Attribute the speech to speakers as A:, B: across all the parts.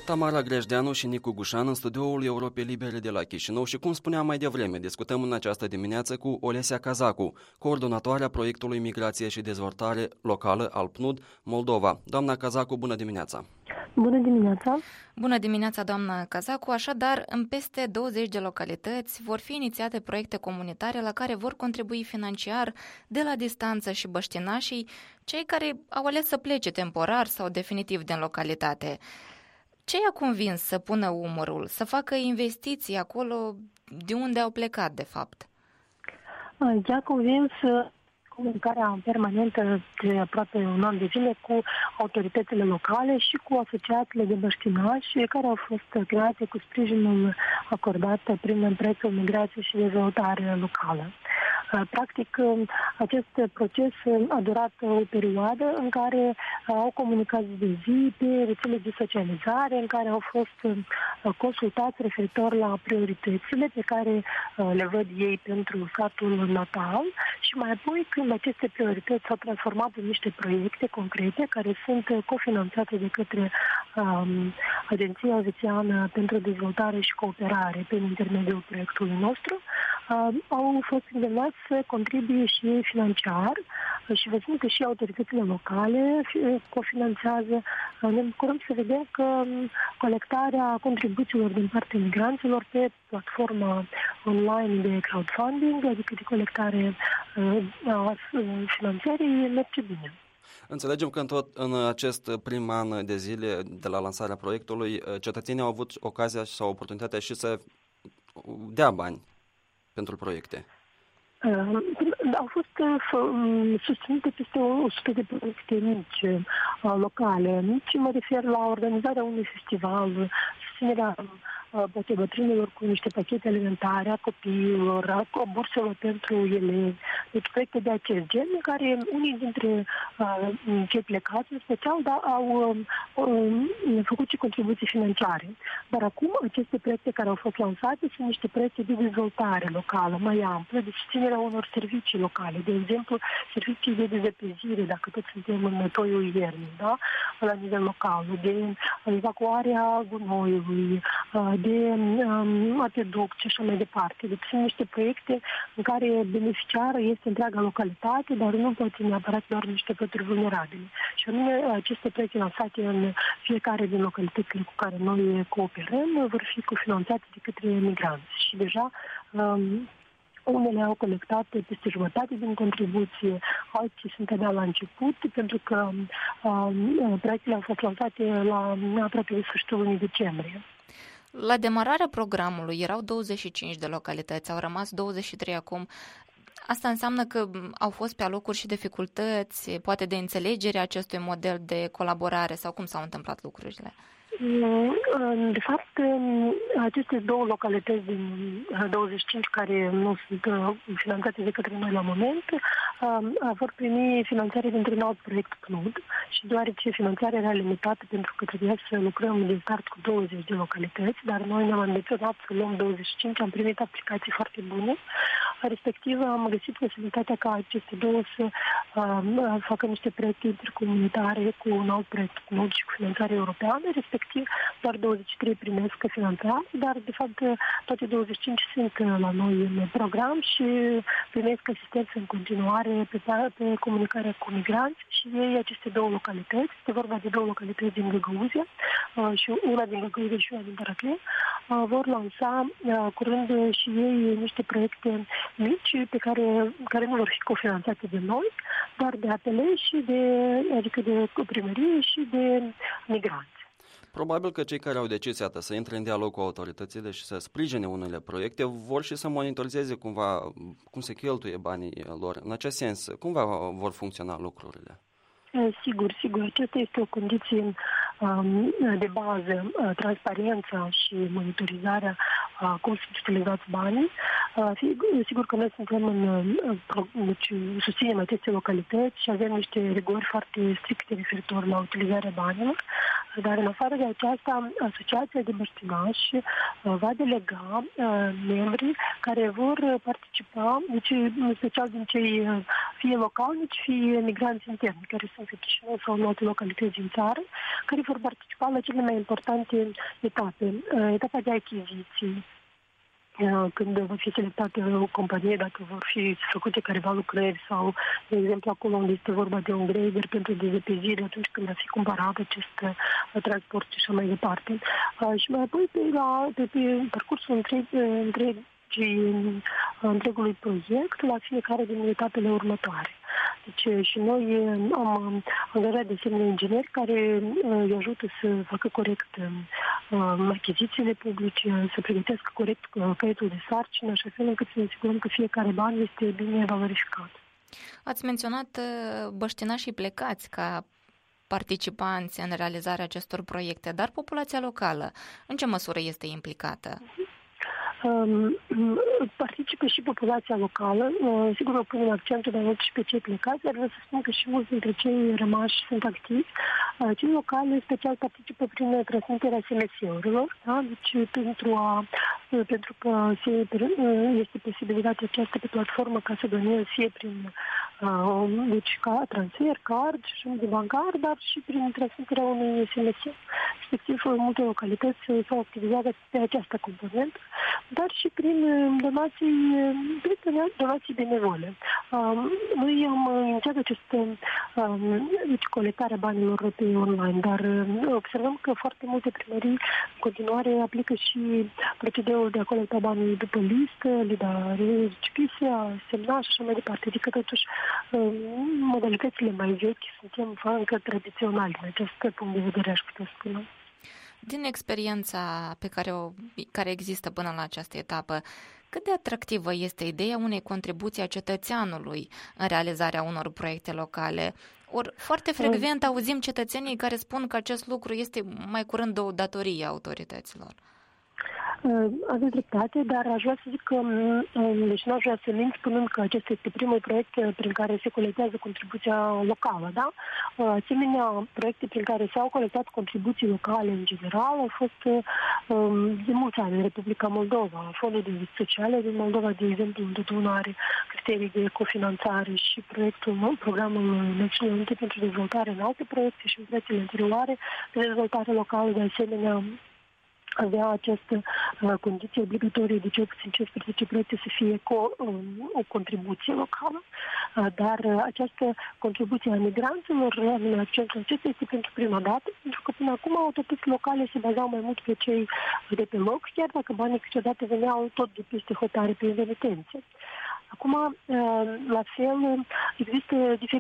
A: Tamara Grejdeanu și Nicu Gușan în studioul Europei Libere de la Chișinău și, cum spuneam mai devreme, discutăm în această dimineață cu Olesia Cazacu, coordonatoarea proiectului Migrație și Dezvoltare Locală al PNUD Moldova. Doamna Cazacu, bună dimineața!
B: Bună dimineața!
C: Bună dimineața, doamna Cazacu! Așadar, în peste 20 de localități vor fi inițiate proiecte comunitare la care vor contribui financiar de la distanță și băștinașii, cei care au ales să plece temporar sau definitiv din localitate. Ce i-a convins să pună umărul, să facă investiții acolo de unde au plecat, de fapt?
B: I-a convins comunicarea permanentă de aproape un an de zile cu autoritățile locale și cu asociațiile de băștinași care au fost create cu sprijinul acordat prin proiectul Migrație și Dezvoltare Locală. Practic, acest proces a durat o perioadă în care au comunicat de zi pe rețele de socializare, în care au fost consultați referitor la prioritățile pe care le văd ei pentru satul natal și mai apoi, când aceste priorități s-au transformat în niște proiecte concrete care sunt cofinanțate de către Agenția Elvețiană pentru Dezvoltare și Cooperare prin intermediul proiectului nostru, au fost îndemnați să contribuie și ei financiar și văzând că și autoritățile locale cofinanțează, ne bucurăm să vedem că colectarea contribuțiilor din partea migranților pe platforma online de crowdfunding, adică de colectare a finanțării, merge bine.
A: Înțelegem că în acest prim an de zile de la lansarea proiectului, cetățenii au avut ocazia sau oportunitatea și să dea bani pentru proiecte.
B: Au fost susținute peste 100 de proiecte mici, locale. Mici, mă refer la organizarea unui festival, susținerea poate bătrânilor cu niște pachete alimentare, a copiilor, a burselor pentru elevi. Deci proiecte de acest gen, în care unii dintre cei plecați, în special, au făcut și contribuții financiare. Dar acum, aceste proiecte care au fost lansate sunt niște proiecte de dezvoltare locală, mai amplă, de susținerea unor servicii locale. De exemplu, servicii de dezăpezire, dacă tot suntem în toiul iernii, da? La nivel local, de evacuarea gunoiului, de apeduct și așa mai departe. Deci sunt niște proiecte în care beneficiară este întreaga localitate, dar nu poate neapărat doar niște pături vulnerabile. Și anume, aceste proiecte lansate în fiecare din localitățile cu care noi cooperăm vor fi cofinanțate de către migranți. Și deja unele au colectat peste jumătate din contribuție, alții sunt abia la început, pentru că proiectele au fost lansate la aproape de sfârșitul lunii decembrie.
C: La demararea programului erau 25 de localități, au rămas 23 acum. Asta înseamnă că au fost pe alocuri și dificultăți, poate de înțelegere acestui model de colaborare sau cum s-au întâmplat lucrurile?
B: De fapt, aceste două localități din 25 care nu sunt finanțate de către noi la moment vor primi finanțare dintr-un alt proiect PNUD și deoarece finanțarea era limitată pentru că trebuia să lucrăm din start cu 20 de localități, dar noi ne-am ambiționat să luăm 25, am primit aplicații foarte bune, respectiv am găsit posibilitatea ca aceste două să facă niște proiecte intercomunitare cu un alt proiect PNUD și cu finanțare europeană, respectiv doar 23 primesc finanțare, dar de fapt toate 25 sunt la noi în program și primesc asistență în continuare pe comunicarea cu migranți și ei aceste două localități, este vorba de două localități din Găgăuzia și una din Găgăuzia și una din Taraclea, vor lansa curând și ei niște proiecte mici care nu vor fi cofinanțate de noi, dar de APL și adică de primărie și de migranți.
A: Probabil că cei care au decis, iată, să intre în dialog cu autoritățile și să sprijine unele proiecte vor și să monitorizeze cumva cum se cheltuie banii lor. În acest sens, cum vor funcționa lucrurile?
B: Sigur. Aceasta este o condiție de bază, transparența și monitorizarea cum sunt utilizați banii. Sigur că noi susținem aceste localități și avem niște rigori foarte stricte referitor la utilizarea banilor, dar în afară de aceasta, Asociația de Băștinași va delega membrii care vor participa, deci în special din cei fie localnici, fie migranți interni, care sunt în Chișinău sau în alte localități din țară, care vor participa la cele mai importante etape. Etapa de achiziții, când va fi selectată o companie, dacă vor fi făcute careva lucrări sau, de exemplu, acolo unde este vorba de un grader pentru dezăpezire, atunci când va fi cumpărat acest transport și așa mai departe. Și mai apoi pe parcursul întregului proiect, la fiecare din etapele următoare. Deci și noi am angajat de asemenea ingineri care îi ajută să facă corect achizițiile publice, să pregătească corect caietul de sarcină, așa fel încât să ne asigurăm că fiecare ban este bine valorificat.
C: Ați menționat băștinașii plecați ca participanți în realizarea acestor proiecte, dar populația locală, în ce măsură este implicată?
B: Participă și populația locală. Sigur, punem accentul mai mult și pe cei plecați, dar vreau să spun că și mulți dintre cei rămași sunt activi. Cei locali, în special, participă prin transmiterea SMS-urilor, da? Deci pentru că este posibilitatea aceasta pe platformă ca să donezi fie prin deci ca transfer, card și de bancar, dar și prin transmiterea unui SMS. Respectiv, multe localități s-au activizat pe această componentă, dar și prin donații benevole. Noi am inițiat colectarea banilor pe online, dar observăm că foarte multe primării în continuare aplică și procedeul de a colecta banii după listă, le da recipise, a semna și așa mai departe. Adică totuși modalitățile mai vechi suntem încă tradiționali din acest punct de vedere, aș putea spune.
C: Din experiența care există până la această etapă, cât de atractivă este ideea unei contribuții a cetățeanului în realizarea unor proiecte locale? Ori foarte frecvent auzim cetățenii care spun că acest lucru este mai curând o datorie a autorităților.
B: Aveți dreptate, dar aș vrea să zic că, deci nu aș vrea să mint spunând că acesta este primul proiect prin care se colectează contribuția locală, da? Asemenea, proiecte prin care s-au colectat contribuții locale în general au fost de mulți ani în Republica Moldova. Fondul de investiții sociale din Moldova, de exemplu, întotdeauna are criterii de cofinanțare și programul Națiunilor Unite pentru dezvoltare în alte proiecte și în proiectele anterioare de dezvoltare locală, de asemenea, avea această condiție obligatorie de cel puțin 15 proiecte să fie o contribuție locală. Dar această contribuție a migranților, în accentul acesta, este pentru prima dată, pentru că până acum autoritățile locale se bazau mai mult pe cei de pe loc, chiar dacă banii câteodată veneau tot de peste hotare pe remitențe. Acum, la fel, există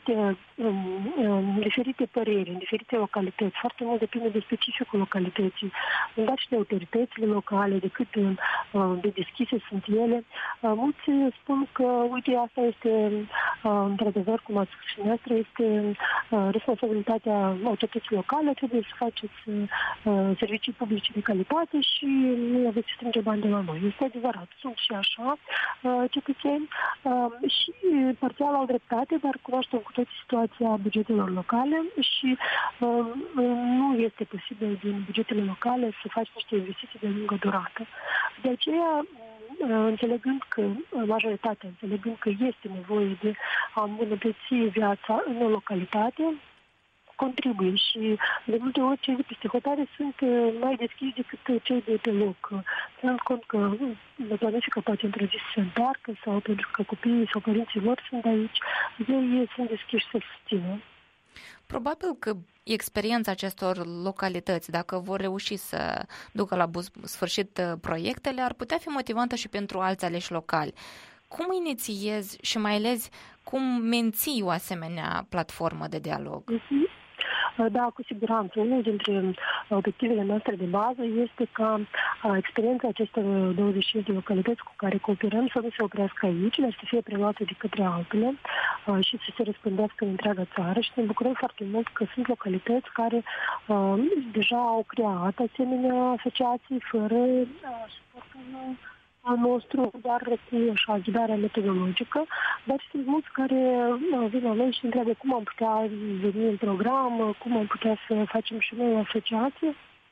B: diferite păreri în diferite localități. Foarte mult depinde de specificul localității, dar și de autoritățile locale, de cât de deschise sunt ele. Mulți spun că, uite, asta este, într-adevăr, cum ați spus și noastră, este responsabilitatea autorității locale, trebuie să faceți servicii publice de calitate și nu aveți să strânge bani de la noi. Este adevărat, sunt și așa cetățeni. Și parțial au dreptate, dar cunoaștem cu toții situația bugetelor locale și nu este posibil din bugetele locale să faci niște investiții de lungă durată. De aceea, înțelegând că este nevoie de a îmbunătăți viața în o localitate, contribuie și de multe ori cei de peste hotare sunt mai deschiși decât cei de pe loc. Ținând cont că planifică poate într-o zi să se întoarcă sau pentru că copiii sau părinții lor sunt aici, ei sunt deschiși să susțină.
C: Probabil că experiența acestor localități, dacă vor reuși să ducă la sfârșit proiectele, ar putea fi motivantă și pentru alți aleși locali. Cum inițiezi și mai ales cum menții o asemenea platformă de dialog?
B: Da, cu siguranță. Unul dintre obiectivele noastre de bază este ca experiența acestor 25 de localități cu care cooperăm să nu se oprească aici, dar să fie preluate de către altele și să se răspândească în întreaga țară și ne bucurăm foarte mult că sunt localități care deja au creat asemenea asociații fără suportul nostru, doar cu așa ghidarea metodologică, dar sunt mulți care vin la noi și întreabă cum am putea veni în program, cum am putea să facem și noi o asociație.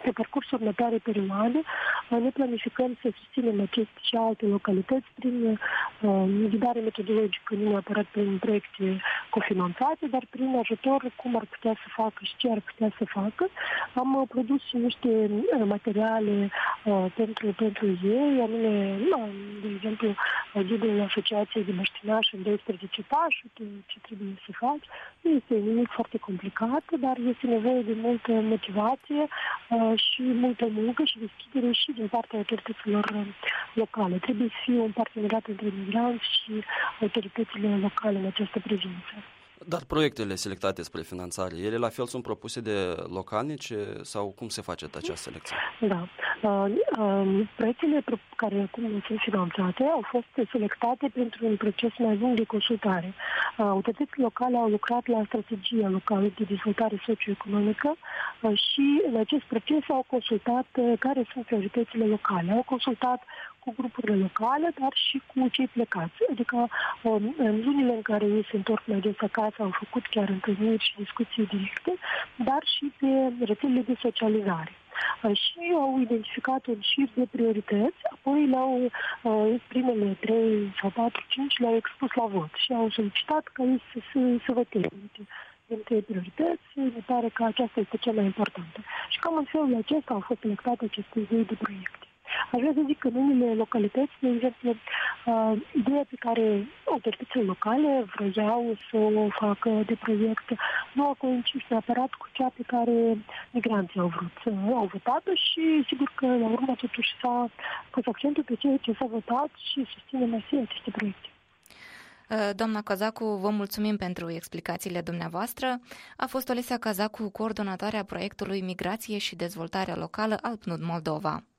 B: Pe parcursul următoarei perioade ne planificăm să susținem aceste și alte localități prin ghidare metodologică, nu neapărat prin proiecte cofinanțate, dar prin ajutor cum ar putea să facă și ce ar putea să facă. Am produs și niște materiale pentru ei, anume, de exemplu, ghidul Asociației de Băștinași în 12 pași, ce trebuie să faci. Nu este nimic foarte complicat, dar este nevoie de multă motivație și multă muncă și deschidere și din partea autorităților locale. Trebuie să fie un parteneriat între migranți și autoritățile locale în această privință.
A: Dar proiectele selectate spre finanțare, ele la fel sunt propuse de localnici sau cum se face această selecție?
B: Da. Proiectele care acum sunt finanțate au fost selectate pentru un proces mai lung de consultare. Autoritățile locale au lucrat la strategia locală de dezvoltare socioeconomică și în acest proces au consultat care sunt prioritățile locale. Au consultat cu grupurile locale, dar și cu cei plecați. Adică în lunile în care ei se întorc mai des acasă, au făcut chiar întâlniri și discuții directe, dar și pe rețelele de socializare. Și au identificat un șir de priorități, apoi le-au, primele 3 sau 4, 5 le-au expus la vot și au solicitat ca ei să voteze între priorități. Mi pare că aceasta este cea mai importantă. Și cam în felul acesta au fost selectate aceste idei de proiecte. Aș vrea să zic că în unele localități, de exemplu, ideea pe care autoritățile locale vroiau să o facă de proiect nu a coincis neapărat cu cea pe care migranții au vrut. Au votat-o și sigur că la urmă totuși s-a pus accentul pe ceea ce s-a votat și susținem aceste proiecte.
C: Doamna Cazacu, vă mulțumim pentru explicațiile dumneavoastră. A fost Olesia Cazacu, coordonatoarea proiectului Migrație și Dezvoltare Locală al PNUD Moldova.